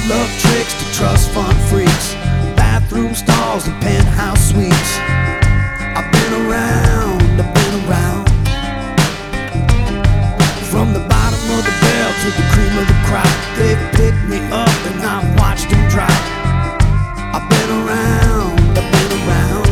love tricks to trust fund freaks, bathroom stalls and penthouse suites. I've been around, I've been around. From the bottom of the barrel to the cream of the crop, they've picked me up and I've watched them drop. I've been around, I've been around.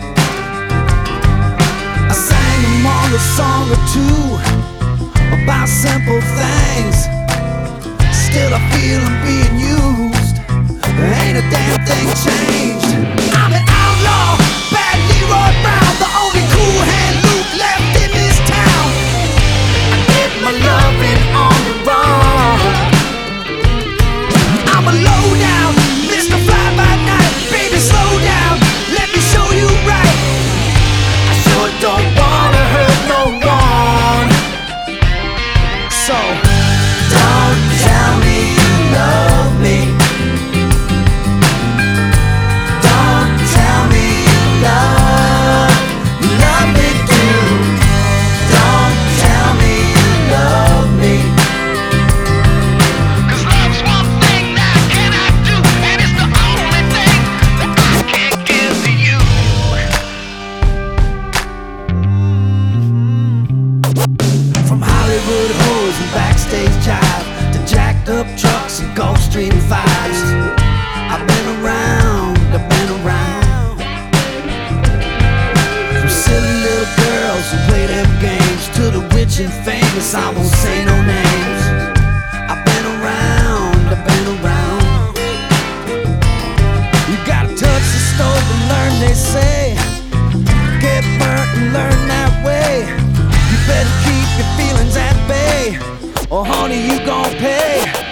I sang them all a song or two about simple things. Still I feel I'm being used. Ain't a damn thing changed. I'm an outlaw, bad Leroy Brown, the only cool hand Luke left in this town. I get my loving on the run. I'm a lowdown, Mr. Fly by Night. Baby, slow down, let me show you right. I sure don't wanna hurt no one. So don't tell me you love me. Don't tell me you love me too. Don't tell me you love me. 'Cause love's one thing that I cannot do, and it's the only thing that I can't give to you. From Hollywood hoes and backstage jive to jacked up trucks and Gulfstream vibes, I've been around, I've been around. From silly little girls who play them games to the rich and famous, I won't say no names. I've been around, I've been around. You gotta touch the stove and learn, they say. Get burnt and learn that way. You better keep your feelings at bay, or honey, you gon' pay.